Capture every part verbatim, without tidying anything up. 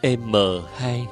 M hai.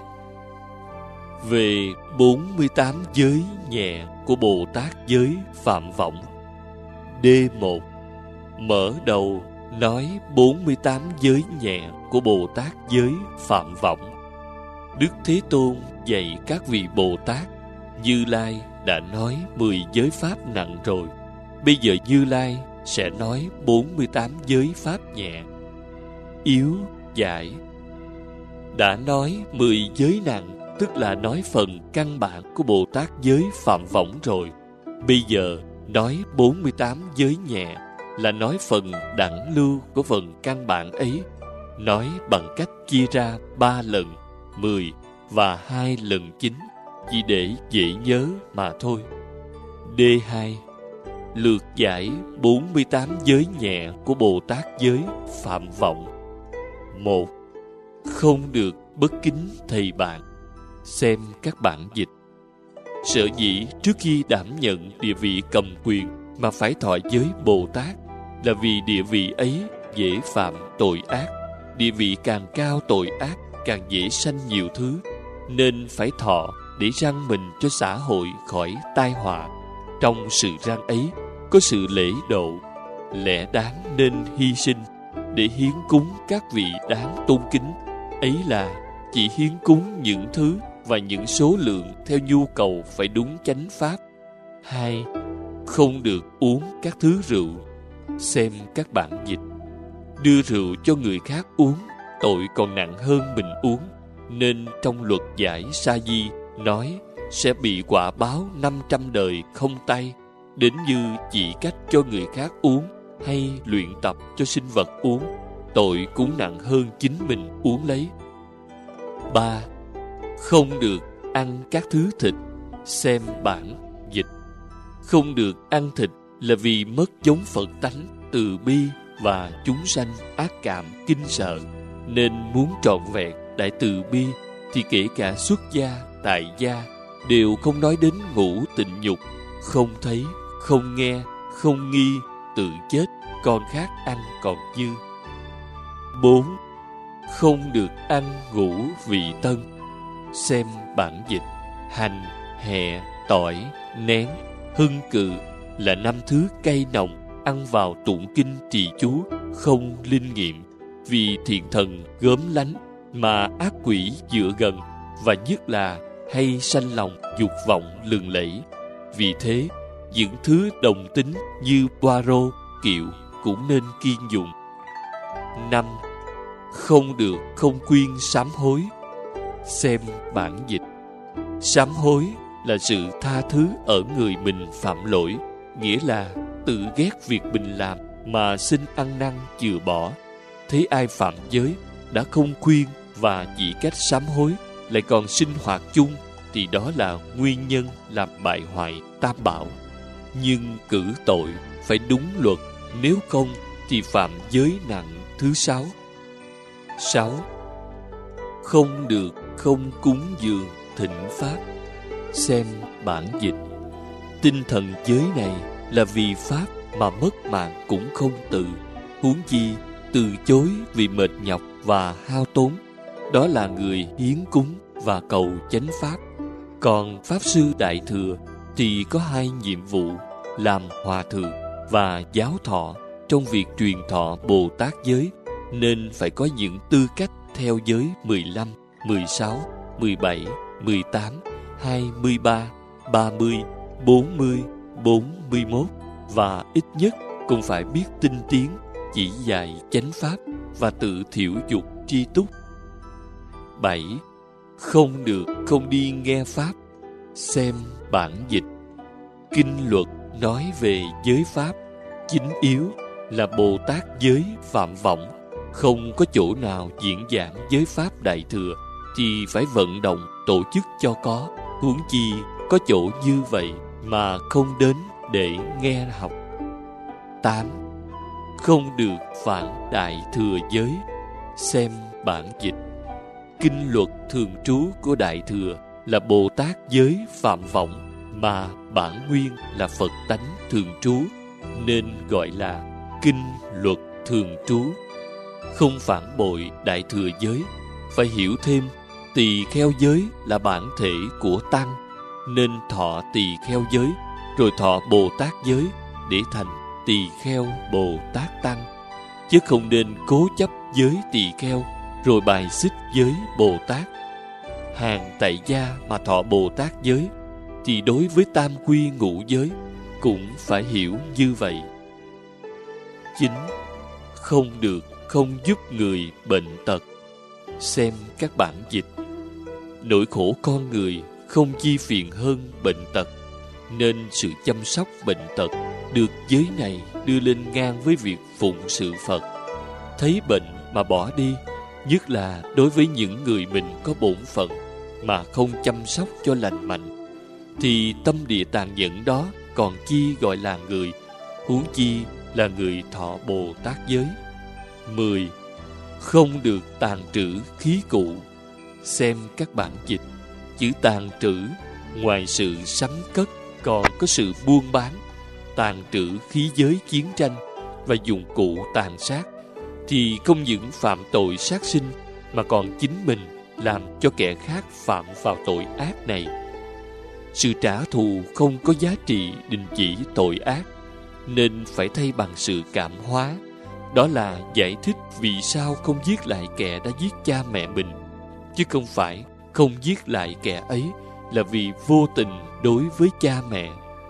Về bốn mươi tám giới nhẹ của Bồ Tát giới Phạm Võng. D một. Mở đầu nói bốn mươi tám giới nhẹ của Bồ Tát giới Phạm Võng. Đức Thế Tôn dạy các vị Bồ Tát, Như Lai đã nói mười giới pháp nặng rồi. Bây giờ Như Lai sẽ nói bốn mươi tám giới pháp nhẹ. Yếu giải. Đã nói mười giới nặng, tức là nói phần căn bản của Bồ Tát giới Phạm Võng rồi. Bây giờ nói bốn mươi tám giới nhẹ, là nói phần đẳng lưu của phần căn bản ấy, nói bằng cách chia ra ba lần, mười và hai lần chín, chỉ để dễ nhớ mà thôi. D hai. Lược giải bốn mươi tám giới nhẹ của Bồ Tát giới Phạm Võng. Một. Không được bất kính thầy bạn. Xem các bản dịch. Sở dĩ trước khi đảm nhận địa vị cầm quyền mà phải thọ giới Bồ Tát là vì địa vị ấy dễ phạm tội ác. Địa vị càng cao tội ác càng dễ sanh nhiều thứ, nên phải thọ để răn mình cho xã hội khỏi tai họa. Trong sự răn ấy có sự lễ độ, lẽ đáng nên hy sinh để hiến cúng các vị đáng tôn kính. Ấy là chỉ hiến cúng những thứ và những số lượng theo nhu cầu phải đúng chánh pháp. Hai. Không được uống các thứ rượu. Xem các bản dịch. Đưa rượu cho người khác uống, tội còn nặng hơn mình uống, nên trong luật giải Sa Di nói sẽ bị quả báo năm trăm đời không tay, đến như chỉ cách cho người khác uống hay luyện tập cho sinh vật uống, tội cũng nặng hơn chính mình uống lấy. Ba. Không được ăn các thứ thịt. Xem bản dịch. Không được ăn thịt là vì mất giống Phật tánh từ bi và chúng sanh ác cảm kinh sợ, nên muốn trọn vẹn đại từ bi thì kể cả xuất gia, tại gia đều không nói đến ngũ tịnh nhục, không thấy, không nghe, không nghi, tự chết, con khác ăn còn dư. Bốn. Không được ăn ngũ vị tân. Xem bản dịch. Hành, hẹ, tỏi, nén, hưng cự là năm thứ cây nồng ăn vào tụng kinh trì chú không linh nghiệm, vì thiện thần gớm lánh mà ác quỷ dựa gần, và nhất là hay sanh lòng dục vọng lừng lẫy. Vì thế những thứ đồng tính như poiro, kiệu cũng nên kiêng dụng. Năm. Không được không khuyên sám hối. Xem bản dịch. Sám hối là sự tha thứ ở người mình phạm lỗi, nghĩa là tự ghét việc mình làm mà xin ăn năn chừa bỏ. Thấy ai phạm giới đã không khuyên và chỉ cách sám hối, lại còn sinh hoạt chung, thì đó là nguyên nhân làm bại hoại tam bảo. Nhưng cử tội phải đúng luật, nếu không thì phạm giới nặng thứ sáu. Sáu. Không được không cúng dường thịnh pháp. Xem bản dịch. Tinh thần giới này là vì pháp mà mất mạng cũng không tự, huống chi từ chối vì mệt nhọc và hao tốn. Đó là người hiến cúng và cầu chánh pháp. Còn Pháp Sư Đại Thừa thì có hai nhiệm vụ: làm hòa thượng và giáo thọ trong việc truyền thọ Bồ Tát giới, nên phải có những tư cách theo giới mười lăm, mười sáu, mười bảy, mười tám, hai mươi ba, ba mươi, bốn mươi, bốn mươi mốt, và ít nhất cũng phải biết tinh tiến, chỉ dạy chánh pháp và tự thiểu dục tri túc. Bảy. Không được không đi nghe pháp. Xem bản dịch. Kinh luật nói về giới pháp, chính yếu là Bồ Tát giới Phạm Võng. Không có chỗ nào diễn giảng giới pháp Đại Thừa thì phải vận động tổ chức cho có, huống chi có chỗ như vậy mà không đến để nghe học. Tám. Không được phản Đại Thừa giới. Xem bản dịch. Kinh luật thường trú của Đại Thừa là Bồ Tát giới Phạm Võng, mà bản nguyên là Phật tánh thường trú, nên gọi là kinh luật thường trú. Không phản bội Đại Thừa giới phải hiểu thêm tỳ kheo giới là bản thể của tăng, nên thọ tỳ kheo giới, rồi thọ Bồ Tát giới để thành tỳ kheo Bồ Tát tăng, chứ không nên cố chấp giới tỳ kheo rồi bài xích giới Bồ Tát. Hàng tại gia mà thọ Bồ Tát giới thì đối với tam quy ngũ giới cũng phải hiểu như vậy. Chín. Không được không giúp người bệnh tật. Xem các bản dịch. Nỗi khổ con người không chi phiền hơn bệnh tật, nên sự chăm sóc bệnh tật được giới này đưa lên ngang với việc phụng sự Phật. Thấy bệnh mà bỏ đi, nhất là đối với những người mình có bổn phận mà không chăm sóc cho lành mạnh, thì tâm địa tàn nhẫn đó còn chi gọi là người, huống chi là người thọ Bồ Tát giới. Mười. Không được tàn trữ khí cụ. Xem các bản dịch. Chữ tàn trữ, ngoài sự sắm cất, còn có sự buôn bán, tàn trữ khí giới chiến tranh và dụng cụ tàn sát, thì không những phạm tội sát sinh, mà còn chính mình làm cho kẻ khác phạm vào tội ác này. Sự trả thù không có giá trị đình chỉ tội ác, nên phải thay bằng sự cảm hóa. Đó là giải thích vì sao không giết lại kẻ đã giết cha mẹ mình, chứ không phải không giết lại kẻ ấy là vì vô tình đối với cha mẹ.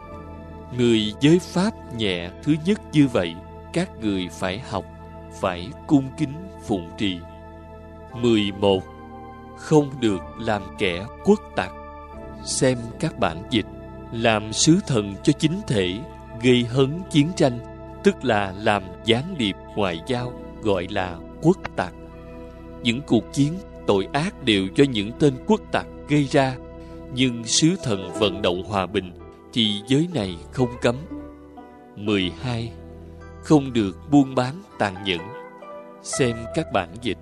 Người giới pháp nhẹ thứ nhất như vậy, các người phải học, phải cung kính phụng trì. Mười một. Không được làm kẻ quốc tặc. Xem các bản dịch. Làm sứ thần cho chính thể, gây hấn chiến tranh, tức là làm gián điệp ngoại giao, gọi là quốc tặc. Những cuộc chiến tội ác đều do những tên quốc tặc gây ra, nhưng sứ thần vận động hòa bình thì giới này không cấm. Mười hai. Không được buôn bán tàn nhẫn. Xem các bản dịch.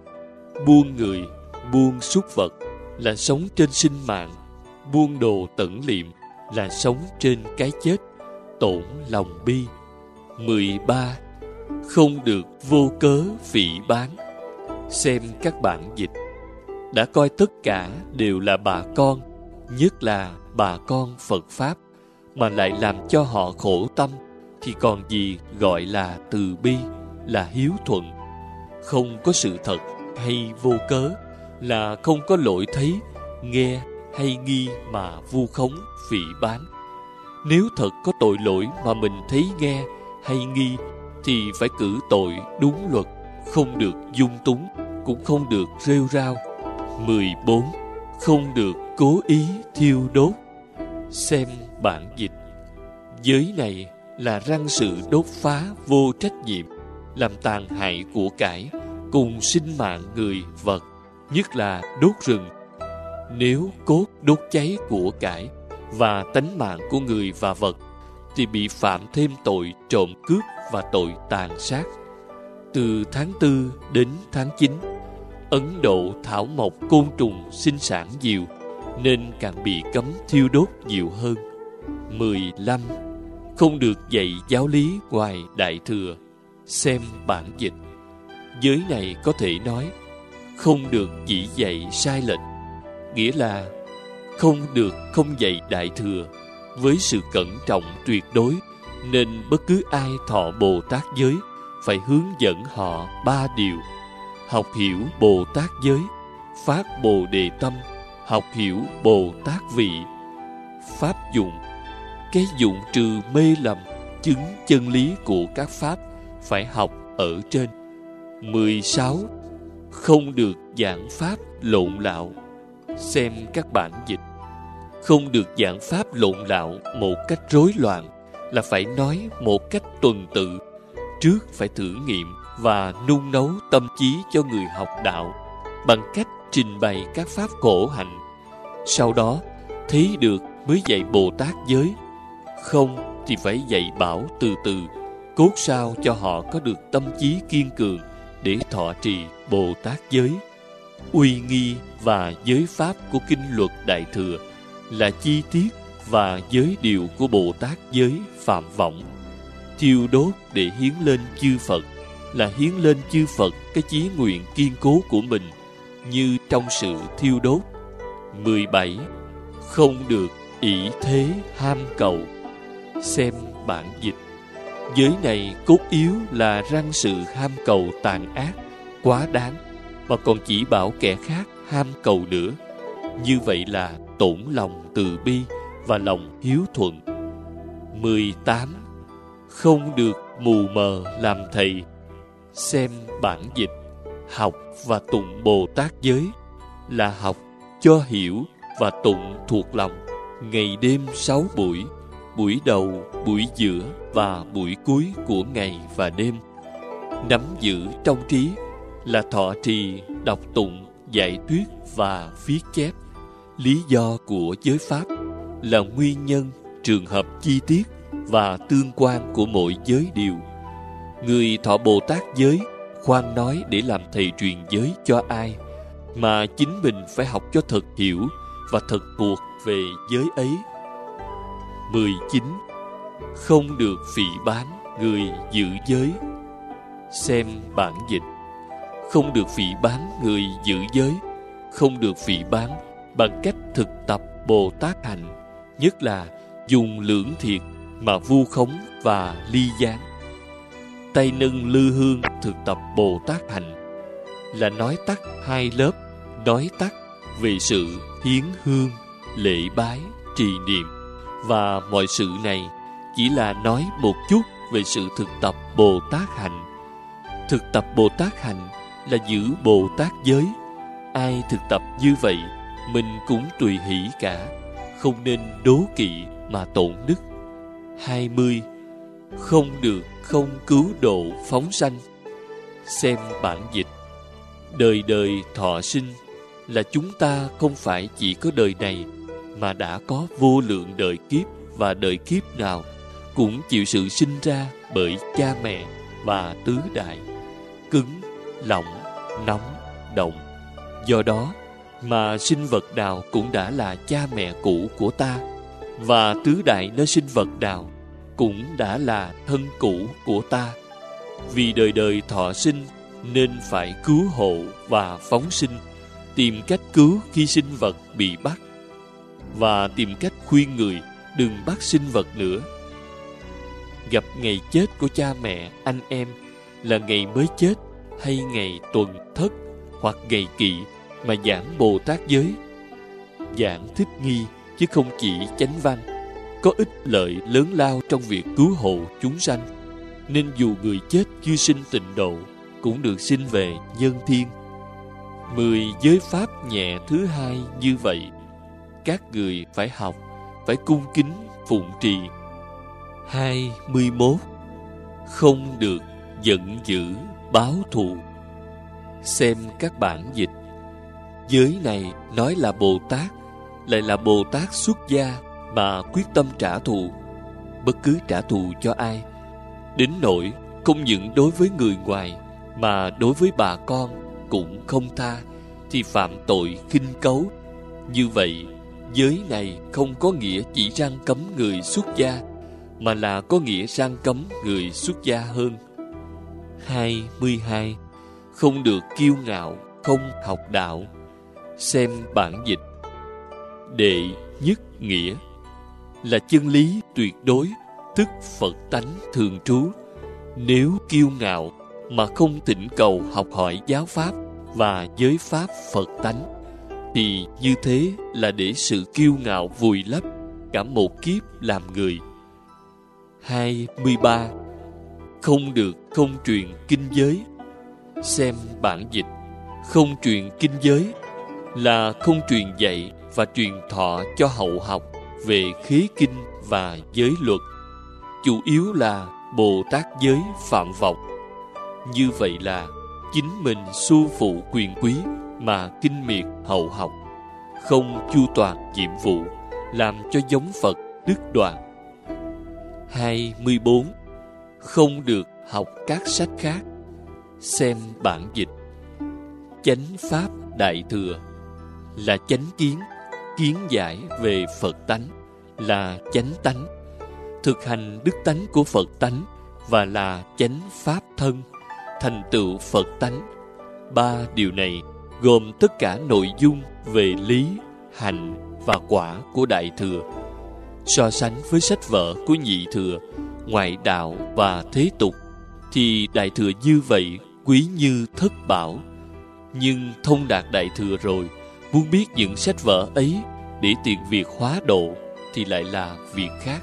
Buôn người, buôn súc vật là sống trên sinh mạng, buôn đồ tẩn liệm là sống trên cái chết, tổn lòng bi. Mười ba. Không được vô cớ phỉ báng. Xem các bản dịch. Đã coi tất cả đều là bà con, nhất là bà con Phật Pháp, mà lại làm cho họ khổ tâm, thì còn gì gọi là từ bi, là hiếu thuận. Không có sự thật hay vô cớ, là không có lỗi thấy, nghe hay nghi mà vu khống phỉ báng. Nếu thật có tội lỗi mà mình thấy nghe hay nghi, thì phải cử tội đúng luật, không được dung túng, cũng không được rêu rao. Mười bốn. Không được cố ý thiêu đốt. Xem bản dịch. Giới này là răng sự đốt phá vô trách nhiệm, làm tàn hại của cải cùng sinh mạng người vật, nhất là đốt rừng. Nếu cốt đốt cháy của cải và tánh mạng của người và vật, thì bị phạm thêm tội trộm cướp và tội tàn sát. Từ tháng tư đến tháng chín, Ấn Độ thảo mộc côn trùng sinh sản nhiều, nên càng bị cấm thiêu đốt nhiều hơn. Mười lăm. Không được dạy giáo lý ngoài Đại Thừa. Xem bản dịch. Giới này có thể nói không được chỉ dạy sai lệch, nghĩa là không được không dạy Đại Thừa với sự cẩn trọng tuyệt đối, nên bất cứ ai thọ Bồ Tát giới phải hướng dẫn họ ba điều: học hiểu Bồ Tát giới, phát Bồ Đề tâm, học hiểu Bồ Tát vị. Pháp dụng. Cái dụng trừ mê lầm, chứng chân lý của các pháp phải học ở trên. Mười sáu. Không được giảng pháp lộn lạo. Xem các bản dịch. Không được giảng pháp lộn lạo một cách rối loạn, là phải nói một cách tuần tự. Trước phải thử nghiệm và nung nấu tâm trí cho người học đạo bằng cách trình bày các pháp khổ hạnh. Sau đó thấy được mới dạy Bồ Tát giới. Không thì phải dạy bảo từ từ, cốt sao cho họ có được tâm trí kiên cường để thọ trì Bồ Tát giới. Uy nghi và giới pháp của kinh luật Đại Thừa là chi tiết và giới điều của Bồ Tát giới phạm võng. Thiêu đốt để hiến lên chư Phật là hiến lên chư Phật cái chí nguyện kiên cố của mình, như trong sự thiêu đốt. mười bảy. Không được ỷ thế ham cầu. Xem bản dịch. Giới này cốt yếu là răng sự ham cầu tàn ác, quá đáng, mà còn chỉ bảo kẻ khác ham cầu nữa. Như vậy là tổn lòng từ bi và lòng hiếu thuận. mười tám. Không được mù mờ làm thầy. Xem bản dịch. Học và tụng Bồ Tát giới là học cho hiểu và tụng thuộc lòng, ngày đêm sáu buổi, buổi đầu, buổi giữa và buổi cuối của ngày và đêm. Nắm giữ trong trí là thọ trì, đọc tụng, giải thuyết và viết chép. Lý do của giới pháp là nguyên nhân, trường hợp chi tiết và tương quan của mỗi giới điều. Người thọ Bồ Tát giới khoan nói để làm thầy truyền giới cho ai, mà chính mình phải học cho thật hiểu và thật thuộc về giới ấy. mười chín. Không được phỉ báng người giữ giới. Xem bản dịch. Không được phỉ báng người giữ giới, không được phỉ báng bằng cách thực tập Bồ Tát hạnh, nhất là dùng lưỡng thiệt mà vu khống và ly gián. Tay nâng lư hương thực tập Bồ Tát hạnh là nói tắt hai lớp, nói tắt về sự hiến hương, lễ bái, trì niệm, và mọi sự này chỉ là nói một chút về sự thực tập Bồ Tát hạnh. Thực tập Bồ Tát hạnh là giữ Bồ Tát giới. Ai thực tập như vậy, mình cũng tùy hỷ cả, không nên đố kỵ mà tổn đức. hai mươi. Không được không cứu độ phóng sanh. Xem bản dịch. Đời đời thọ sinh là chúng ta không phải chỉ có đời này, mà đã có vô lượng đời kiếp, và đời kiếp nào cũng chịu sự sinh ra bởi cha mẹ và tứ đại, cứng, lỏng, nóng, động. Do đó mà sinh vật nào cũng đã là cha mẹ cũ của ta, và tứ đại nơi sinh vật nào cũng đã là thân cũ của ta. Vì đời đời thọ sinh nên phải cứu hộ và phóng sinh, tìm cách cứu khi sinh vật bị bắt, và tìm cách khuyên người đừng bắt sinh vật nữa. Gặp ngày chết của cha mẹ, anh em là ngày mới chết, hay ngày tuần thất hoặc ngày kỵ mà giảng Bồ Tát giới, giảng thích nghi chứ không chỉ chánh văn, có ích lợi lớn lao trong việc cứu hộ chúng sanh, nên dù người chết chưa sinh tịnh độ cũng được sinh về nhân thiên. Mười giới pháp nhẹ thứ hai như vậy, các người phải học, phải cung kính phụng trì. hai mươi mốt. Không được giận dữ báo thù. Xem các bản dịch. Giới này nói là Bồ Tát, lại là Bồ Tát xuất gia mà quyết tâm trả thù, bất cứ trả thù cho ai, đến nỗi không những đối với người ngoài mà đối với bà con cũng không tha, thì phạm tội khinh cấu. Như vậy, giới này không có nghĩa chỉ răn cấm người xuất gia, mà là có nghĩa răn cấm người xuất gia hơn. hai mươi hai. Không được kiêu ngạo, không học đạo. Xem bản dịch. Đệ nhất nghĩa là chân lý tuyệt đối, tức Phật tánh thường trú. Nếu kiêu ngạo mà không thỉnh cầu học hỏi giáo pháp và giới pháp Phật tánh, thì như thế là để sự kiêu ngạo vùi lấp cả một kiếp làm người. hai mươi ba. Không được không truyền kinh giới. Xem bản dịch. Không truyền kinh giới là không truyền dạy và truyền thọ cho hậu học về khế kinh và giới luật, chủ yếu là Bồ Tát giới phạm vọng. Như vậy là chính mình su phụ quyền quý mà kinh miệt hậu học, không chu toàn nhiệm vụ, làm cho giống Phật đứt đoạn. hai mươi bốn. Không được học các sách khác. Xem bản dịch. Chánh pháp đại thừa là chánh kiến, kiến giải về Phật tánh là chánh tánh, thực hành đức tánh của Phật tánh và là chánh pháp thân, thành tựu Phật tánh. Ba điều này gồm tất cả nội dung về lý, hạnh và quả của Đại Thừa. So sánh với sách vở của Nhị Thừa, Ngoại Đạo và Thế Tục, thì Đại Thừa như vậy quý như thất bảo. Nhưng thông đạt Đại Thừa rồi, muốn biết những sách vở ấy để tiện việc hóa độ thì lại là việc khác.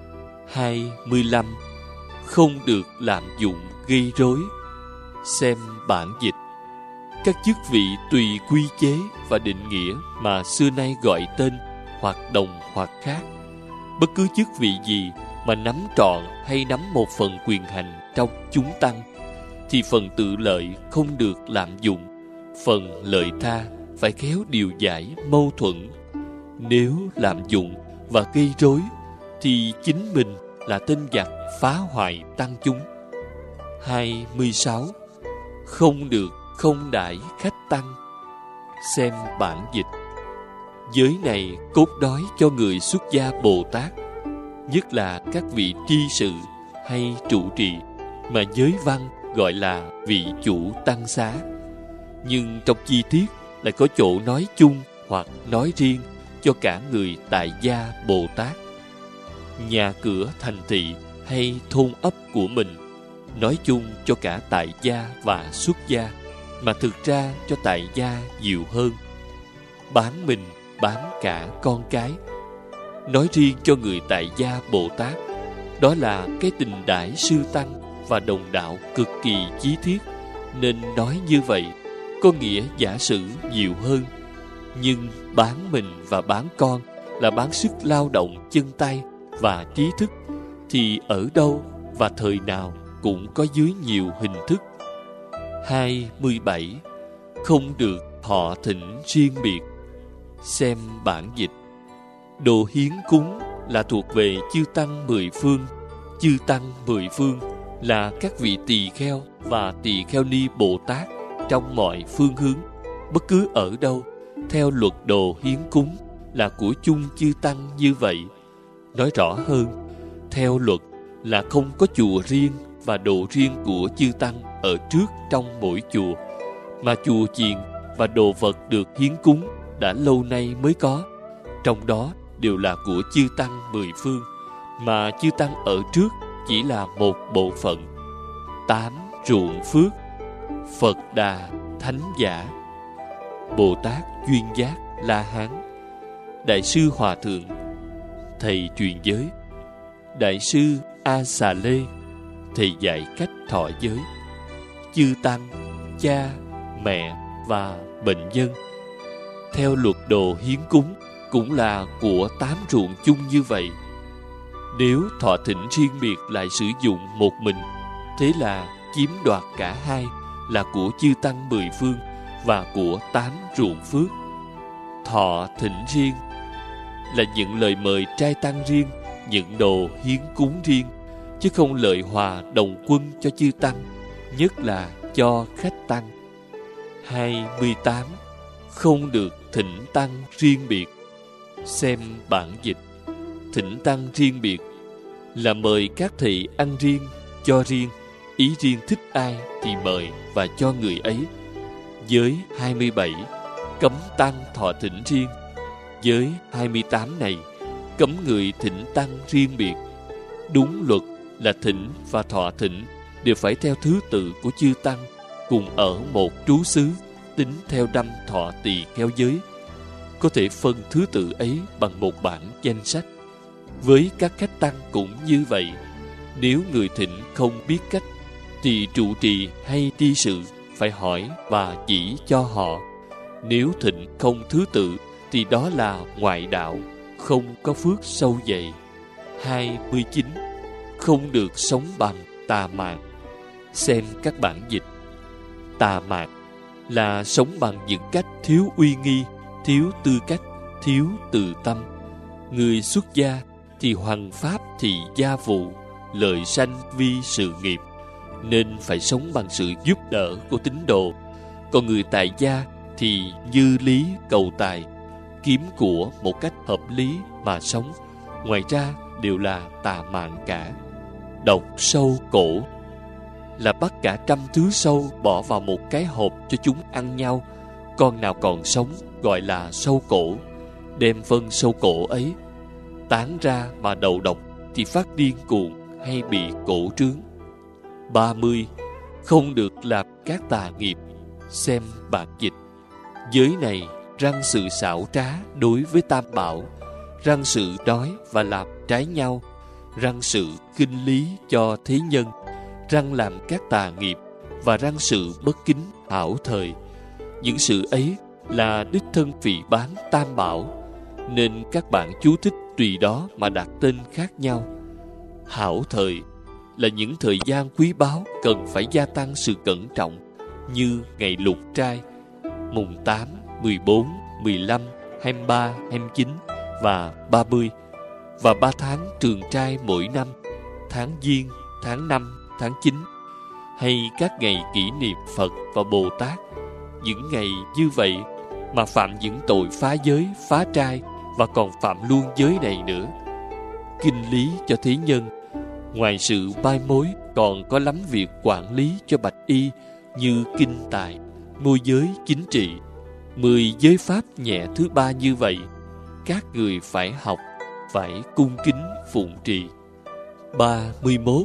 hai mươi lăm. Không được lạm dụng gây rối. Xem bản dịch. Các chức vị tùy quy chế và định nghĩa mà xưa nay gọi tên, hoặc đồng hoặc khác. Bất cứ chức vị gì mà nắm trọn hay nắm một phần quyền hành trong chúng tăng, thì phần tự lợi không được lạm dụng, phần lợi tha phải khéo điều giải mâu thuẫn. Nếu lạm dụng và gây rối, thì chính mình là tên giặc phá hoại tăng chúng. hai mươi sáu. Không được không đãi khách tăng. Xem bản dịch. Giới này cốt đói cho người xuất gia Bồ Tát, nhất là các vị tri sự hay trụ trì, mà giới văn gọi là vị chủ tăng xá. Nhưng trong chi tiết lại có chỗ nói chung hoặc nói riêng cho cả người tại gia Bồ Tát. Nhà cửa thành thị hay thôn ấp của mình nói chung cho cả tại gia và xuất gia, mà thực ra cho tại gia nhiều hơn. Bán mình, bán cả con cái. Nói riêng cho người tại gia Bồ Tát, đó là cái tình đãi sư tăng và đồng đạo cực kỳ chí thiết, nên nói như vậy có nghĩa giả sử nhiều hơn. Nhưng bán mình và bán con là bán sức lao động chân tay và trí thức, thì ở đâu và thời nào cũng có dưới nhiều hình thức. hai mươi bảy. Không được thọ thỉnh riêng biệt. Xem bản dịch. Đồ hiến cúng là thuộc về chư tăng mười phương. Chư tăng mười phương là các vị tỳ kheo và tỳ kheo ni Bồ Tát trong mọi phương hướng, bất cứ ở đâu, theo luật đồ hiến cúng là của chung chư tăng như vậy. Nói rõ hơn, theo luật là không có chùa riêng và đồ riêng của chư tăng ở trước trong mỗi chùa, mà chùa chiền và đồ vật được hiến cúng đã lâu nay mới có, trong đó đều là của chư tăng mười phương, mà chư tăng ở trước chỉ là một bộ phận. Tám ruộng phước. Phật Đà Thánh Giả, Bồ Tát Duyên Giác La Hán, Đại sư Hòa Thượng, thầy truyền giới, Đại sư A Xà Lê, thầy dạy cách thọ giới, chư tăng, cha, mẹ và bệnh nhân. Theo luật đồ hiến cúng cũng là của tám ruộng chung như vậy. Nếu thọ thỉnh riêng biệt lại sử dụng một mình, thế là chiếm đoạt cả hai, là của chư tăng mười phương và của tám ruộng phước. Thọ thỉnh riêng là những lời mời trai tăng riêng, những đồ hiến cúng riêng, chứ không lợi hòa đồng quân cho chư tăng, nhất là cho khách tăng. hai mươi tám. Không được thỉnh tăng riêng biệt. Xem bản dịch. Thỉnh tăng riêng biệt là mời các thầy ăn riêng, cho riêng, ý riêng thích ai thì mời và cho người ấy. Giới hai mươi bảy cấm tăng thọ thỉnh riêng. Giới hai mươi tám này cấm người thỉnh tăng riêng biệt. Đúng luật là thỉnh và thọ thỉnh đều phải theo thứ tự của chư tăng, cùng ở một trú xứ, tính theo năm thọ tỳ kheo giới. Có thể phân thứ tự ấy bằng một bản danh sách. Với các khách tăng cũng như vậy. Nếu người thỉnh không biết cách, thì trụ trì hay tri sự phải hỏi và chỉ cho họ. Nếu thỉnh không thứ tự, thì đó là ngoại đạo, không có phước sâu dày. hai mươi chín. Không được sống bằng tà mạn. Xem các bản dịch. Tà mạn là sống bằng những cách thiếu uy nghi, thiếu tư cách, thiếu từ tâm. Người xuất gia thì hoằng pháp thì gia vụ, lợi sanh vi sự nghiệp, nên phải sống bằng sự giúp đỡ của tín đồ. Còn người tại gia thì như lý cầu tài, kiếm của một cách hợp lý mà sống. Ngoài ra đều là tà mạn cả. Độc sâu cổ là bắt cả trăm thứ sâu bỏ vào một cái hộp cho chúng ăn nhau, con nào còn sống gọi là sâu cổ, đem phân sâu cổ ấy tán ra mà đầu độc thì phát điên cuồng hay bị cổ trướng. ba mươi. Không được làm các tà nghiệp. Xem bản dịch. Giới này răng sự xảo trá đối với tam bảo, răng sự nói và làm trái nhau, răng sự khinh lý cho thế nhân, răng làm các tà nghiệp và răng sự bất kính hảo thời. Những sự ấy là đích thân phỉ báng tam bảo, nên các bạn chú thích tùy đó mà đặt tên khác nhau. Hảo thời là những thời gian quý báu cần phải gia tăng sự cẩn trọng, như ngày lục trai mùng tám, mười bốn, mười lăm, hai mươi ba, hai mươi chín và ba mươi, và ba tháng trường trai mỗi năm, tháng Giêng, tháng năm, tháng chín, hay các ngày kỷ niệm Phật và Bồ Tát. Những ngày như vậy mà phạm những tội phá giới, phá trai và còn phạm luôn giới này nữa. Kinh lý cho thế nhân, ngoài sự mai mối còn có lắm việc quản lý cho bạch y, như kinh tài, môi giới chính trị. Mười giới pháp nhẹ thứ ba như vậy, các người phải học, phải cung kính phụng trì. ba mươi mốt.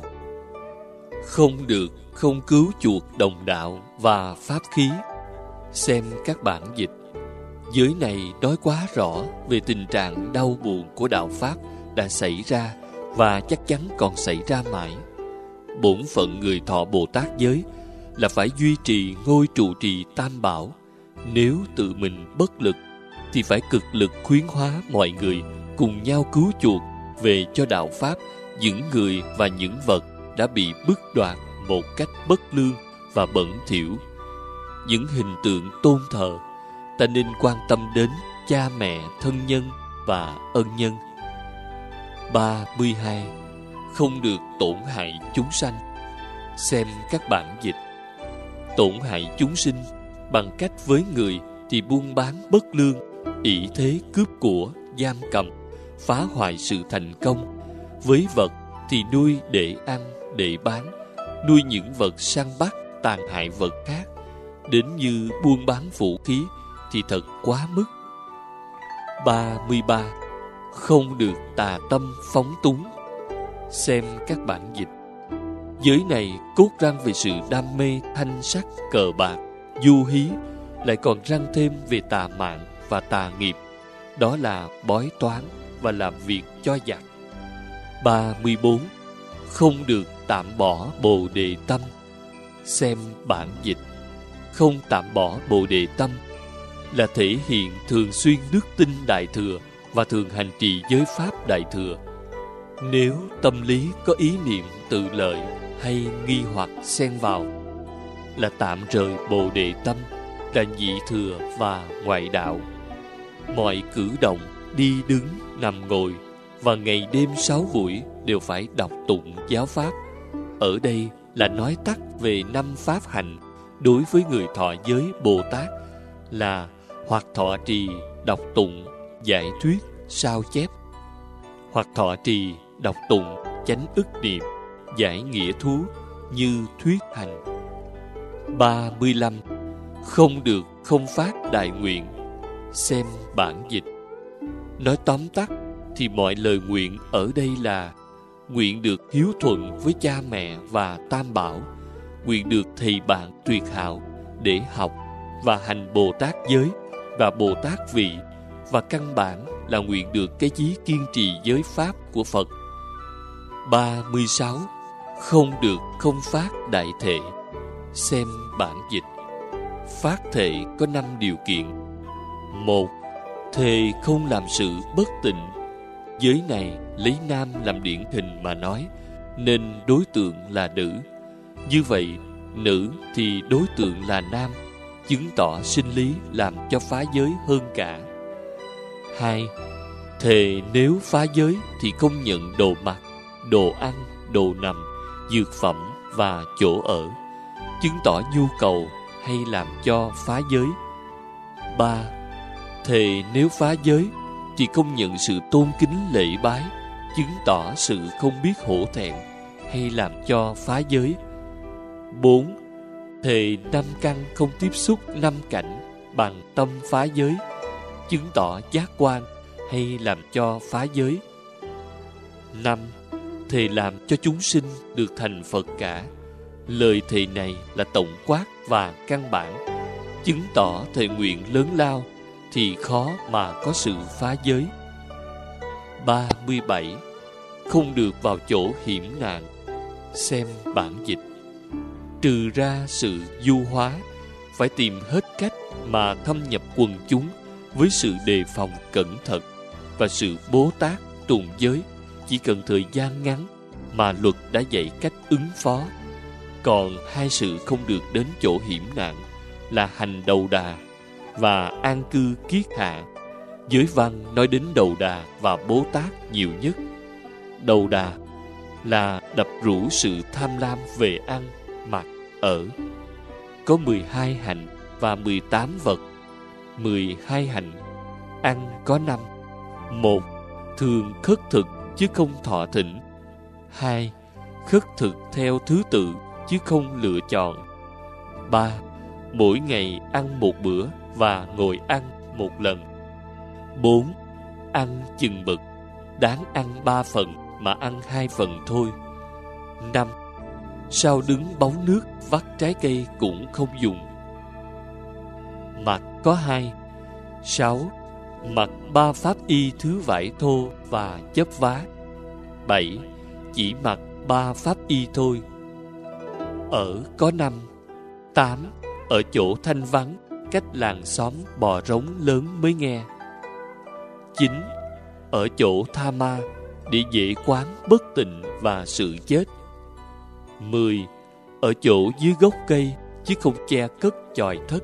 Không được không cứu chuộc đồng đạo và pháp khí. Xem các bản dịch. Giới này nói quá rõ về tình trạng đau buồn của đạo pháp đã xảy ra và chắc chắn còn xảy ra mãi. Bổn phận người thọ Bồ Tát giới là phải duy trì ngôi trụ trì tam bảo. Nếu tự mình bất lực thì phải cực lực khuyến hóa mọi người cùng nhau cứu chuộc về cho đạo pháp những người và những vật đã bị bức đoạt một cách bất lương và bẩn thỉu. Những hình tượng tôn thờ, ta nên quan tâm đến cha mẹ, thân nhân và ân nhân. ba mươi hai. Không được tổn hại chúng sanh. Xem các bản dịch. Tổn hại chúng sinh bằng cách với người thì buôn bán bất lương, ỷ thế cướp của, giam cầm, phá hoại sự thành công. Với vật thì nuôi để ăn, để bán, nuôi những vật săn bắt, tàn hại vật khác. Đến như buôn bán vũ khí thì thật quá mức. ba mươi ba. Không được tà tâm phóng túng. Xem các bản dịch. Giới này cốt răng về sự đam mê thanh sắc, cờ bạc, du hí, lại còn răng thêm về tà mạng và tà nghiệp, đó là bói toán và làm việc cho giặc. ba mươi bốn. Không được tạm bỏ bồ đề tâm. Xem bản dịch. Không tạm bỏ bồ đề tâm là thể hiện thường xuyên đức tin đại thừa và thường hành trì giới pháp đại thừa. Nếu tâm lý có ý niệm tự lợi hay nghi hoặc xen vào, là tạm rời bồ đề tâm, là nhị thừa và ngoại đạo. Mọi cử động, đi đứng, nằm ngồi và ngày đêm sáu buổi đều phải đọc tụng giáo pháp. Ở đây là nói tắt về năm pháp hành đối với người thọ giới Bồ Tát, là hoặc thọ trì, đọc tụng, giải thuyết, sao chép, hoặc thọ trì, đọc tụng, chánh ức niệm, giải nghĩa thú như thuyết hành. ba mươi lăm. Không được không phát đại nguyện. Xem bản dịch. Nói tóm tắt thì mọi lời nguyện ở đây là nguyện được hiếu thuận với cha mẹ và tam bảo, nguyện được thầy bạn tuyệt hảo để học và hành Bồ Tát giới và Bồ Tát vị, và căn bản là nguyện được cái chí kiên trì giới pháp của Phật. ba mươi sáu. Không được không phát đại thệ. Xem bản dịch. Phát thệ có năm điều kiện. Một. Thề không làm sự bất tịnh. Giới này lấy nam làm điển hình mà nói, nên đối tượng là nữ. Như vậy, nữ thì đối tượng là nam, chứng tỏ sinh lý làm cho phá giới hơn cả. Hai. Thề nếu phá giới thì không nhận đồ mặc, đồ ăn, đồ nằm, dược phẩm và chỗ ở, chứng tỏ nhu cầu hay làm cho phá giới. Ba. Thề nếu phá giới thì không nhận sự tôn kính lễ bái, chứng tỏ sự không biết hổ thẹn hay làm cho phá giới. Bốn. Thề năm căn không tiếp xúc năm cảnh, bằng tâm phá giới, chứng tỏ giác quan hay làm cho phá giới. Năm, thề làm cho chúng sinh được thành Phật cả. Lời thề này là tổng quát và căn bản, chứng tỏ thệ nguyện lớn lao thì khó mà có sự phá giới. ba mươi bảy. Không được vào chỗ hiểm nạn. Xem bản dịch. Trừ ra sự du hóa, phải tìm hết cách mà thâm nhập quần chúng với sự đề phòng cẩn thận và sự bố tát tùng giới, chỉ cần thời gian ngắn mà luật đã dạy cách ứng phó. Còn hai sự không được đến chỗ hiểm nạn là hành đầu đà và an cư kiết hạ. Giới văn nói đến đầu đà và Bố Tát nhiều nhất. Đầu đà là đập rũ sự tham lam về ăn, mặc, ở. Có mười hai hạnh và mười tám vật. mười hai hạnh, ăn có năm. Một, thường khất thực chứ không thọ thỉnh. Hai, khất thực theo thứ tự chứ không lựa chọn. Ba, mỗi ngày ăn một bữa và ngồi ăn một lần. Bốn, ăn chừng mực, đáng ăn ba phần mà ăn hai phần thôi. Năm, sao đứng bóng nước vắt trái cây cũng không dùng. Mặc có hai. Sáu, mặc ba pháp y thứ vải thô và chấp vá. Bảy, chỉ mặc ba pháp y thôi. Ở có năm. Tám, ở chỗ thanh vắng, cách làng xóm bò rống lớn mới nghe. Chín, ở chỗ tha ma, để dễ quán bất tịnh và sự chết. Mười, ở chỗ dưới gốc cây, chứ không che cất chòi thất.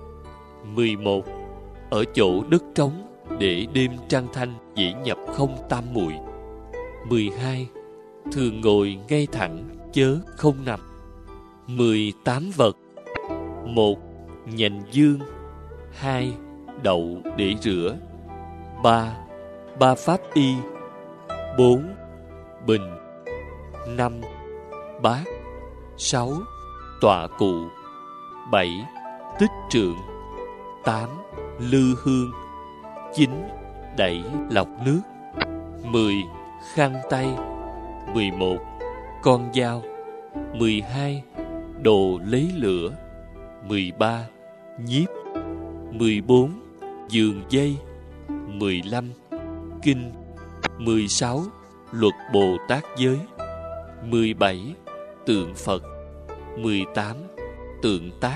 Mười một, ở chỗ đất trống, để đêm trăng thanh dễ nhập không tam muội. Mười hai, thường ngồi ngay thẳng, chớ không nằm. Mười tám vật. Một, nhành dương. Hai, đậu để rửa. Ba, ba pháp y. Bốn, bình. Năm, bát. Sáu, tọa cụ. Bảy, tích trượng. Tám, lư hương. Chín, đẩy lọc nước. Mười, khăn tay. Mười một, con dao. Mười hai, đồ lấy lửa. Mười ba, nhiếp. Mười bốn, giường dây. Mười lăm, kinh. Mười sáu, luật Bồ Tát giới. Mười bảy, tượng Phật. Mười tám, tượng tác.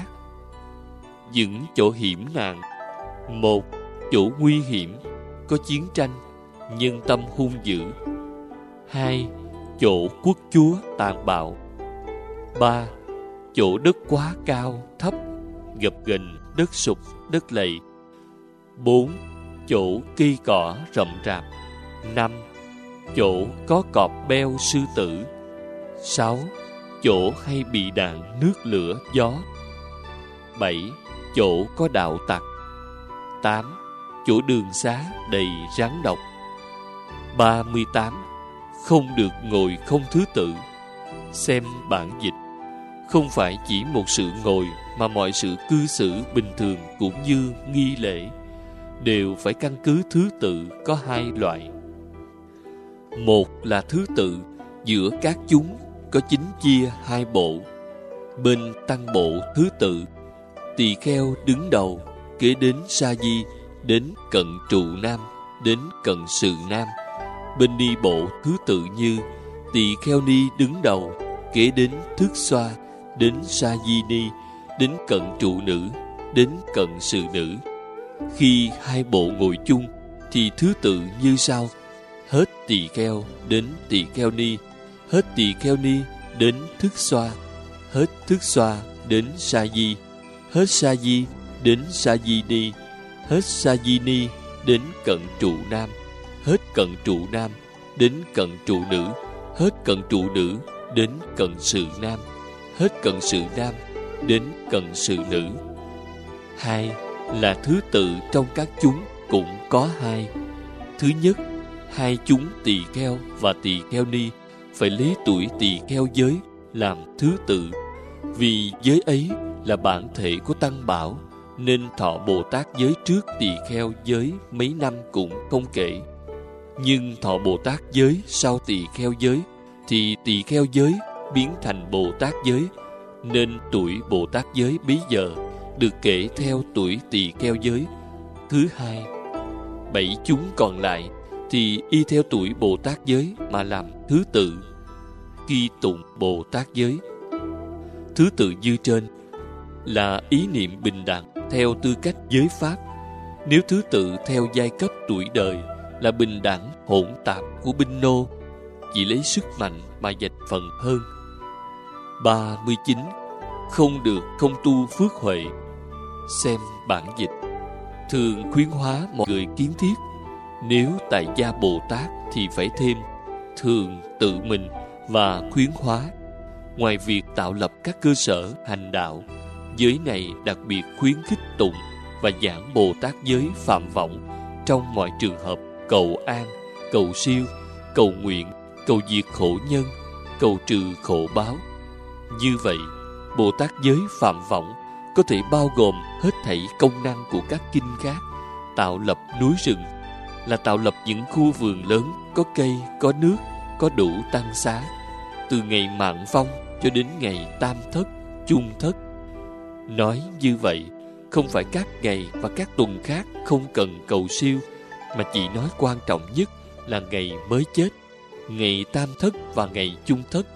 Những chỗ hiểm nạn. Một, chỗ nguy hiểm, có chiến tranh, nhân tâm hung dữ. Hai, chỗ quốc chúa tàn bạo. Ba, chỗ đất quá cao, thấp, gập ghềnh, đất sụp, đất lầy. Bốn, chỗ cây cỏ rậm rạp. Năm, chỗ có cọp beo sư tử. Sáu, chỗ hay bị đạn nước lửa gió. Bảy, chỗ có đạo tặc. Tám, chỗ đường xá đầy rắn độc. Ba mươi tám, không được ngồi không thứ tự. Xem bản dịch. Không phải chỉ một sự ngồi, mà mọi sự cư xử bình thường cũng như nghi lễ đều phải căn cứ thứ tự có hai loại. Một là thứ tự giữa các chúng có chính chia hai bộ. Bên tăng bộ thứ tự, tỳ kheo đứng đầu, kế đến sa di, đến cận trụ nam, đến cận sự nam. Bên ni bộ thứ tự như tỳ kheo ni đứng đầu, kế đến thức xoa, đến sa di ni, đến cận trụ nữ, đến cận sự nữ. Khi hai bộ ngồi chung thì thứ tự như sau: hết tỳ kheo đến tỳ kheo ni, hết tỳ kheo ni đến thức xoa, hết thức xoa đến sa di, hết sa di đến sa di ni, hết sa di ni đến cận trụ nam, hết cận trụ nam đến cận trụ nữ, hết cận trụ nữ đến cận sự nam, hết cận sự nam đến cận sự nữ. Hai là thứ tự trong các chúng cũng có hai. Thứ nhất, hai chúng tỳ kheo và tỳ kheo ni phải lấy tuổi tỳ kheo giới làm thứ tự, vì giới ấy là bản thể của tăng bảo, nên thọ Bồ Tát giới trước tỳ kheo giới mấy năm cũng không kể. Nhưng thọ Bồ Tát giới sau tỳ kheo giới thì tỳ kheo giới biến thành Bồ Tát giới, nên tuổi Bồ Tát giới bấy giờ được kể theo tuổi tỳ kheo giới thứ hai. Bảy chúng còn lại thì y theo tuổi Bồ Tát giới mà làm thứ tự, ghi tụng Bồ Tát giới. Thứ tự như trên là ý niệm bình đẳng theo tư cách giới pháp. Nếu thứ tự theo giai cấp tuổi đời là bình đẳng hỗn tạp của binh nô, chỉ lấy sức mạnh mà giành phần hơn. ba mươi chín. Không được không tu phước huệ. Xem bản dịch. Thường khuyến hóa mọi người kiến thiết. Nếu tại gia Bồ Tát thì phải thêm thường tự mình và khuyến hóa. Ngoài việc tạo lập các cơ sở hành đạo, giới này đặc biệt khuyến khích tụng và giảng Bồ Tát giới phạm vọng trong mọi trường hợp cầu an, cầu siêu, cầu nguyện, cầu diệt khổ nhân, cầu trừ khổ báo. Như vậy, Bồ Tát giới phạm vọng có thể bao gồm hết thảy công năng của các kinh khác. Tạo lập núi rừng là tạo lập những khu vườn lớn có cây, có nước, có đủ tăng xá, từ ngày Mạn Phong cho đến ngày Tam Thất, Chung Thất. Nói như vậy, không phải các ngày và các tuần khác không cần cầu siêu, mà chỉ nói quan trọng nhất là ngày mới chết, ngày Tam Thất và ngày Chung Thất.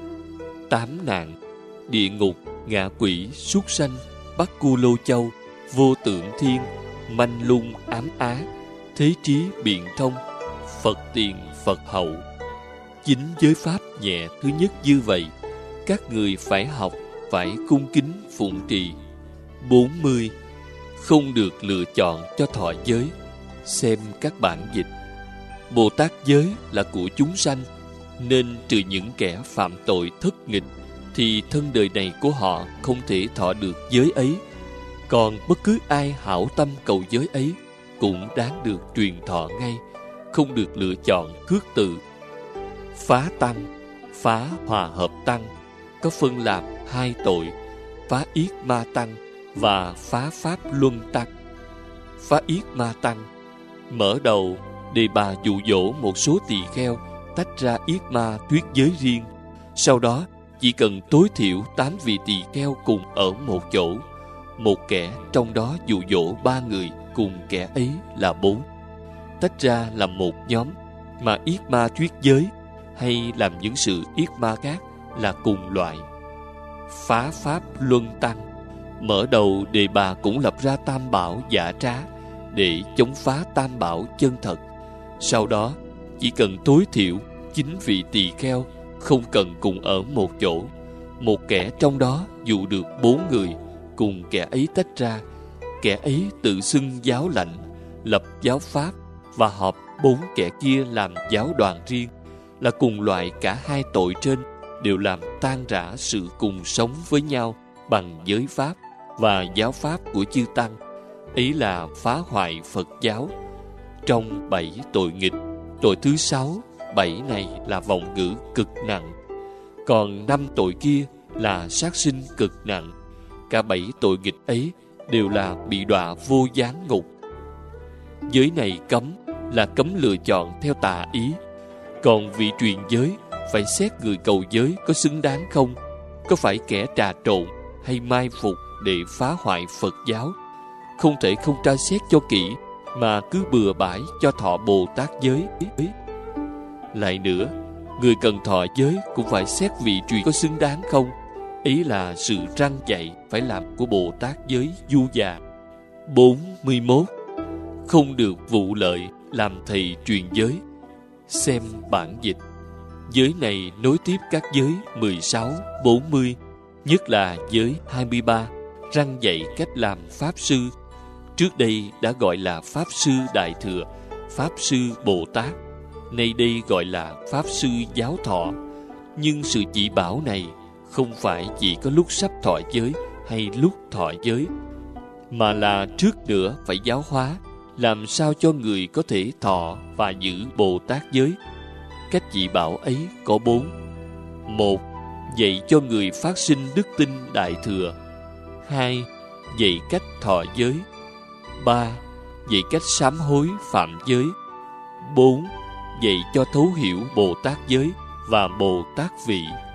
Tám nạn, địa ngục, ngạ quỷ, súc sanh, Bắc Cu Lô Châu, vô tượng thiên, manh lung ám á, thế trí biện thông, Phật tiền Phật hậu. Chính giới pháp nhẹ thứ nhất như vậy, các người phải học, phải cung kính phụng trì. bốn mươi. Không được lựa chọn cho thọ giới. Xem các bản dịch. Bồ Tát giới là của chúng sanh, nên trừ những kẻ phạm tội thất nghịch thì thân đời này của họ không thể thọ được giới ấy. Còn bất cứ ai hảo tâm cầu giới ấy cũng đáng được truyền thọ ngay, không được lựa chọn khước từ. Phá tăng, phá hòa hợp tăng có phân làm hai tội: phá yết ma tăng và phá pháp luân tăng. Phá yết ma tăng, mở đầu đề bà dụ dỗ một số tỳ kheo tách ra yết ma thuyết giới riêng. Sau đó chỉ cần tối thiểu tám vị tỳ kheo cùng ở một chỗ, một kẻ trong đó dụ dỗ ba người, cùng kẻ ấy là bốn. Tách ra làm một nhóm, mà yết ma thuyết giới hay làm những sự yết ma khác là cùng loại. Phá pháp luân tăng, mở đầu đề bà cũng lập ra tam bảo giả trá để chống phá tam bảo chân thật. Sau đó chỉ cần tối thiểu chín vị tỳ kheo không cần cùng ở một chỗ, một kẻ trong đó dụ được bốn người, cùng kẻ ấy tách ra, kẻ ấy tự xưng giáo lãnh, lập giáo pháp và họp bốn kẻ kia làm giáo đoàn riêng, là cùng loại cả hai tội trên, đều làm tan rã sự cùng sống với nhau bằng giới pháp và giáo pháp của chư tăng. Ấy là phá hoại Phật giáo. Trong bảy tội nghịch, tội thứ sáu, bảy này là vọng ngữ cực nặng, còn năm tội kia là sát sinh cực nặng. Cả bảy tội nghịch ấy đều là bị đọa vô gián ngục. Giới này cấm là cấm lựa chọn theo tà ý. Còn vị truyền giới phải xét người cầu giới có xứng đáng không, có phải kẻ trà trộn hay mai phục để phá hoại Phật giáo. Không thể không tra xét cho kỹ mà cứ bừa bãi cho thọ Bồ Tát giới. Lại nữa, người cần thọ giới cũng phải xét vị truyền có xứng đáng không. Ý là sự răn dạy phải làm của Bồ Tát giới du già. bốn mươi mốt. Không được vụ lợi làm thầy truyền giới. Xem bản dịch. Giới này nối tiếp các giới mười sáu, bốn mươi, nhất là giới hai mươi ba, răn dạy cách làm Pháp Sư. Trước đây đã gọi là Pháp Sư Đại Thừa, Pháp Sư Bồ Tát, nay đây gọi là Pháp Sư Giáo Thọ. Nhưng sự chỉ bảo này không phải chỉ có lúc sắp thọ giới hay lúc thọ giới, mà là trước nữa phải giáo hóa, làm sao cho người có thể thọ và giữ Bồ Tát giới. Cách chỉ bảo ấy có bốn. Một, dạy cho người phát sinh đức tin Đại Thừa. Hai, dạy cách thọ giới. Ba, dạy cách sám hối phạm giới. Bốn, dạy cho thấu hiểu Bồ Tát giới và Bồ Tát vị.